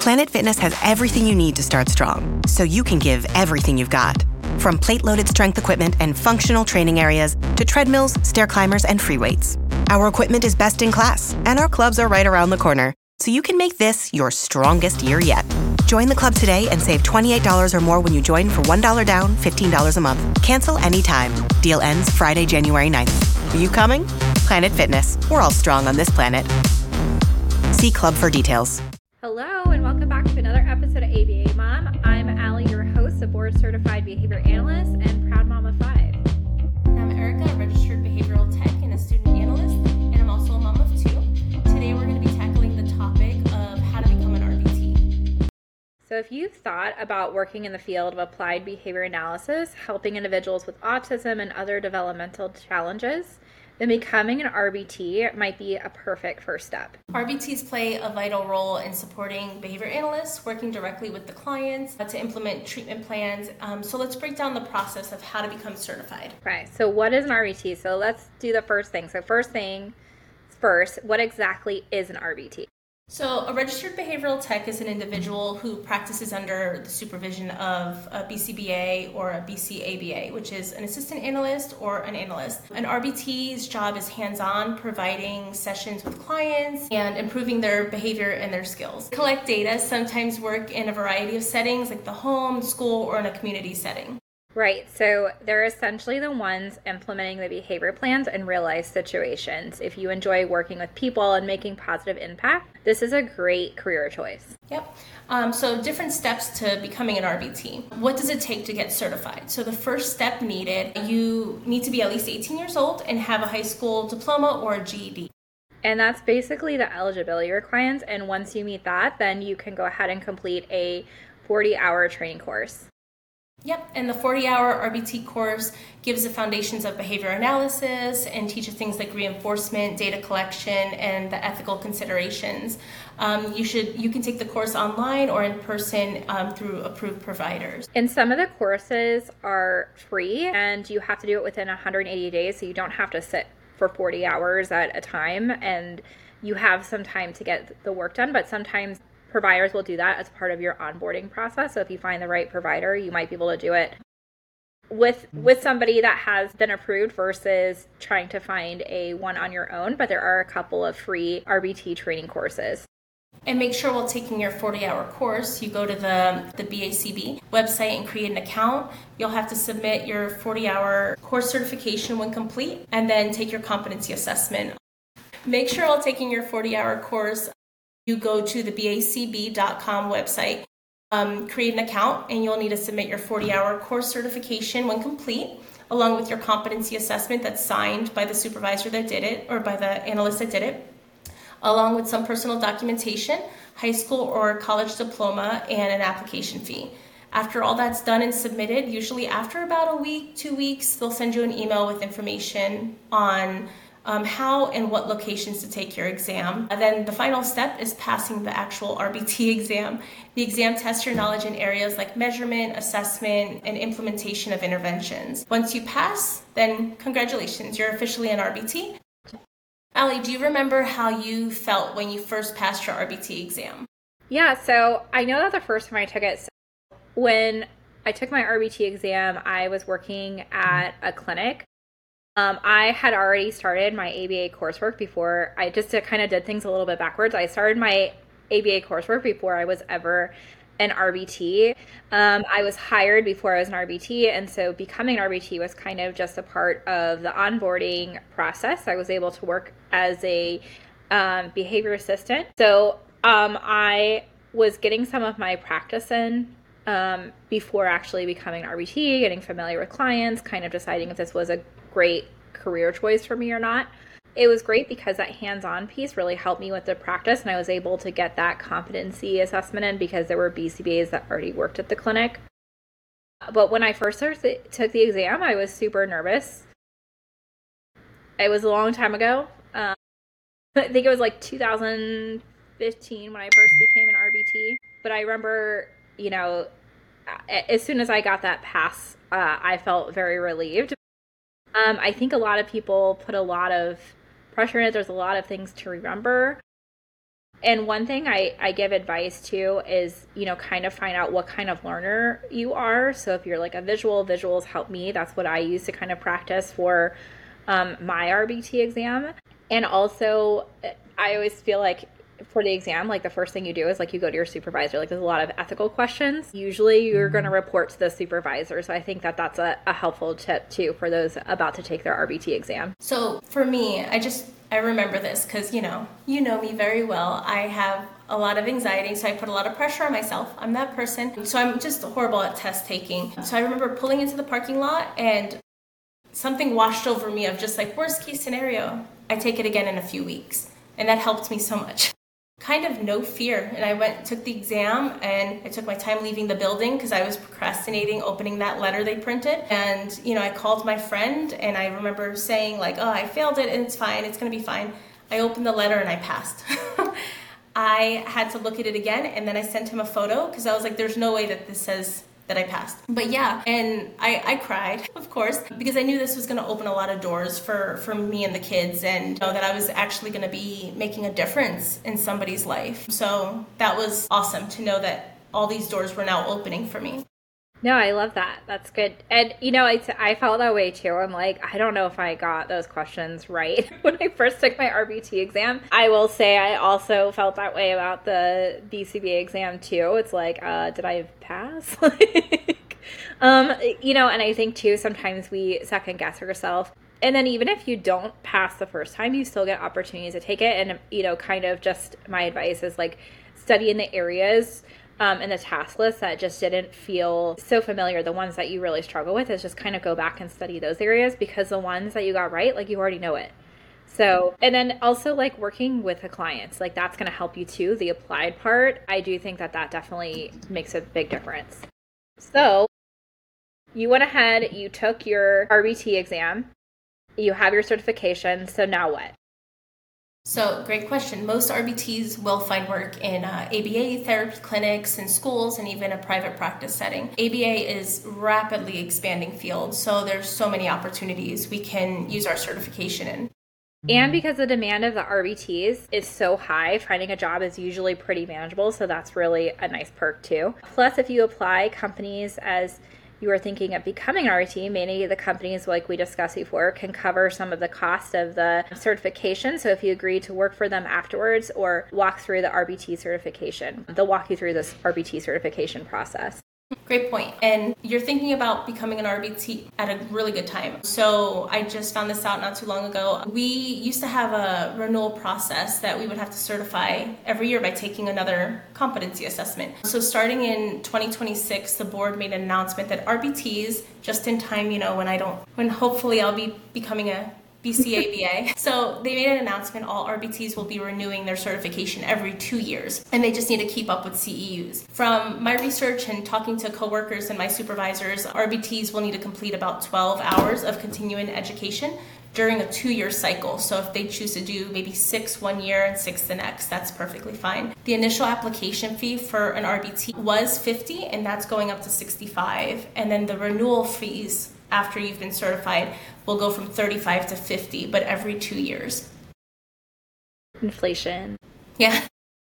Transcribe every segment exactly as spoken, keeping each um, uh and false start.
Planet Fitness has everything you need to start strong, so you can give everything you've got. From plate-loaded strength equipment and functional training areas to treadmills, stair climbers, and free weights. Our equipment is best in class, and our clubs are right around the corner, so you can make this your strongest year yet. Join the club today and save twenty-eight dollars or more when you join for one dollar down, fifteen dollars a month. Cancel anytime. Deal ends Friday, January ninth. Are you coming? Planet Fitness. We're all strong on this planet. See club for details. Hello, and welcome back to another episode of A B A Mom. I'm Allie, your host, a board-certified behavior analyst and proud mom of five. And I'm Erica, a registered behavioral tech and a student analyst, and I'm also a mom of two. Today we're going to be tackling the topic of how to become an R B T. So if you've thought about working in the field of applied behavior analysis, helping individuals with autism and other developmental challenges, then becoming an R B T might be a perfect first step. R B Ts play a vital role in supporting behavior analysts, working directly with the clients to implement treatment plans. Um, so let's break down the process of how to become certified. Right, so what is an R B T? So let's do the first thing. So first thing first, what exactly is an R B T? So a registered behavioral tech is an individual who practices under the supervision of a B C B A or a B C A B A, which is an assistant analyst or an analyst. An R B T's job is hands-on, providing sessions with clients and improving their behavior and their skills. Collect data, sometimes work in a variety of settings like the home, school, or in a community setting. Right, so they're essentially the ones implementing the behavior plans in real life situations. If you enjoy working with people and making positive impact, this is a great career choice. Yep. Um, so different steps to becoming an R B T. What does it take to get certified? So the first step needed, you need to be at least eighteen years old and have a high school diploma or a G E D. And that's basically the eligibility requirements. And once you meet that, then you can go ahead and complete a forty hour training course. Yep, and the forty hour R B T course gives the foundations of behavior analysis and teaches things like reinforcement, data collection, and the ethical considerations. Um, you should you can take the course online or in person um, through approved providers. And some of the courses are free, and you have to do it within one hundred eighty days, so you don't have to sit for forty hours at a time, and you have some time to get the work done, but sometimes providers will do that as part of your onboarding process. So if you find the right provider, you might be able to do it with with somebody that has been approved versus trying to find a one on your own. But there are a couple of free R B T training courses. And make sure while taking your forty hour course, you go to the, the B A C B website and create an account. You'll have to submit your forty hour course certification when complete, and then take your competency assessment. Make sure while taking your forty hour course, you go to the B A C B dot com website, um, create an account, and you'll need to submit your forty hour course certification when complete, along with your competency assessment that's signed by the supervisor that did it or by the analyst that did it, along with some personal documentation, high school or college diploma, and an application fee. After all that's done and submitted, usually after about a week, two weeks, they'll send you an email with information on Um, how and what locations to take your exam. And then the final step is passing the actual R B T exam. The exam tests your knowledge in areas like measurement, assessment, and implementation of interventions. Once you pass, then congratulations, you're officially an R B T. Allie, do you remember how you felt when you first passed your R B T exam? Yeah, so I know that the first time I took it, so when I took my R B T exam, I was working at a clinic. Um, I had already started my A B A coursework before. I just kind of did things a little bit backwards. I started my A B A coursework before I was ever an R B T. Um, I was hired before I was an R B T, and so becoming an R B T was kind of just a part of the onboarding process. I was able to work as a um, behavior assistant. So um, I was getting some of my practice in um, before actually becoming an R B T, getting familiar with clients, kind of deciding if this was a great career choice for me or not. It was great because that hands-on piece really helped me with the practice, and I was able to get that competency assessment in because there were B C B As that already worked at the clinic. But when I first took the exam, I was super nervous. It was a long time ago. Um, I think it was like two thousand fifteen when I first became an R B T. But I remember, you know, as soon as I got that pass, uh, I felt very relieved. Um, I think a lot of people put a lot of pressure in it. There's a lot of things to remember. And one thing I, I give advice to is, you know, kind of find out what kind of learner you are. So if you're like a visual, visuals help me. That's what I use to kind of practice for um, my R B T exam. And also, I always feel like for the exam, like the first thing you do is like you go to your supervisor. Like there's a lot of ethical questions. Usually you're going to report to the supervisor. So I think that that's a, a helpful tip too for those about to take their R B T exam. So for me, I just, I remember this because, you know, you know me very well. I have a lot of anxiety, so I put a lot of pressure on myself. I'm that person. So I'm just horrible at test taking. So I remember pulling into the parking lot and something washed over me of just like, worst case scenario, I take it again in a few weeks. And that helped me so much. Kind of no fear. And I went, took the exam, and I took my time leaving the building because I was procrastinating opening that letter they printed. And, you know, I called my friend, and I remember saying like, oh, I failed it and it's fine. It's going to be fine. I opened the letter and I passed. I had to look at it again, and then I sent him a photo because I was like, there's no way that this says that I passed. But yeah, and I, I cried, of course, because I knew this was going to open a lot of doors for, for me and the kids, and you know, that I was actually going to be making a difference in somebody's life. So that was awesome to know that all these doors were now opening for me. No, I love that. That's good. And, you know, I, I felt that way too. I'm like, I don't know if I got those questions right when I first took my R B T exam. I will say I also felt that way about the B C B A exam too. It's like, uh, did I pass? like, um, you know, and I think too, sometimes we second guess ourselves. And then even if you don't pass the first time, you still get opportunities to take it. And, you know, kind of just my advice is like study in the areas Um, and the task list that just didn't feel so familiar, the ones that you really struggle with, is just kind of go back and study those areas, because the ones that you got right, like you already know it. So, and then also like working with the clients, like that's going to help you too. The applied part, I do think that that definitely makes a big difference. So you went ahead, you took your R B T exam, you have your certification. So now what? So, great question. Most R B Ts will find work in uh, A B A therapy clinics and schools and even a private practice setting. A B A is rapidly expanding field, so there's so many opportunities we can use our certification in. And because the demand of the R B Ts is so high, finding a job is usually pretty manageable, so that's really a nice perk too. Plus, if you apply, companies as you are thinking of becoming an R B T, many of the companies, like we discussed before, can cover some of the cost of the certification. So if you agree to work for them afterwards or walk through the R B T certification, they'll walk you through this R B T certification process. Great point. And you're thinking about becoming an R B T at a really good time. So I just found this out not too long ago. We used to have a renewal process that we would have to certify every year by taking another competency assessment. So starting in twenty twenty-six, the board made an announcement that R B Ts, just in time, you know, when I don't, when hopefully I'll be becoming a B C A B A. So they made an announcement, all R B Ts will be renewing their certification every two years, and they just need to keep up with C E Us. From my research and talking to coworkers and my supervisors, R B Ts will need to complete about twelve hours of continuing education during a two-year cycle. So if they choose to do maybe six one year and six the next, that's perfectly fine. The initial application fee for an R B T was fifty dollars, and that's going up to sixty-five dollars. And then the renewal fees after you've been certified will go from thirty-five to fifty, but every two years. Inflation. Yeah.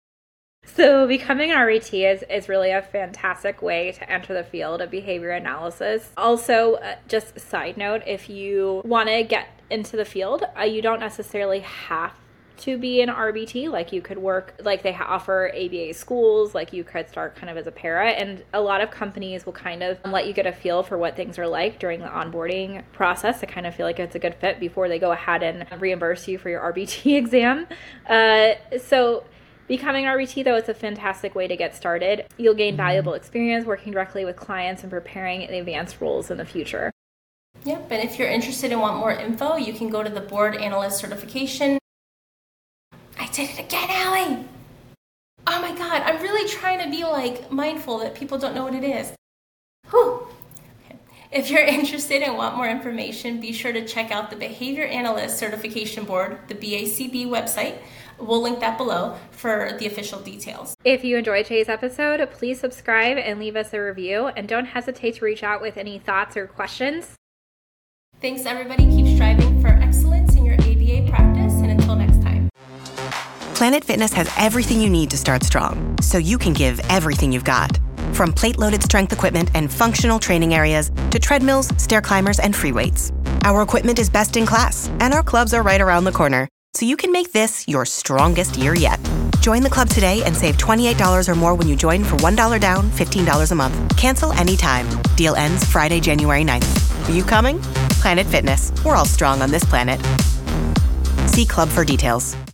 So becoming an R B T is, is really a fantastic way to enter the field of behavior analysis. Also, uh, just a side note, if you want to get into the field, uh, you don't necessarily have to be an R B T. Like you could work, like they offer A B A schools, like you could start kind of as a para, and a lot of companies will kind of let you get a feel for what things are like during the onboarding process to kind of feel like it's a good fit before they go ahead and reimburse you for your R B T exam. Uh, so becoming an R B T, though, it's a fantastic way to get started. You'll gain valuable experience working directly with clients and preparing the advanced roles in the future. Yep, and if you're interested and want more info, you can go to the Board Analyst Certification. I did it again, Allie! Oh my god, I'm really trying to be like mindful that people don't know what it is. Whew. Okay. If you're interested and want more information, be sure to check out the Behavior Analyst Certification Board, the B A C B website. We'll link that below for the official details. If you enjoyed today's episode, please subscribe and leave us a review, and don't hesitate to reach out with any thoughts or questions. Thanks, everybody. Keep striving for excellence in your A B A practice, and until next time. Planet Fitness has everything you need to start strong, so you can give everything you've got. From plate-loaded strength equipment and functional training areas to treadmills, stair climbers, and free weights. Our equipment is best in class, and our clubs are right around the corner, so you can make this your strongest year yet. Join the club today and save twenty-eight dollars or more when you join for one dollar down, fifteen dollars a month. Cancel anytime. Deal ends Friday, January ninth. Are you coming? Planet Fitness. We're all strong on this planet. See club for details.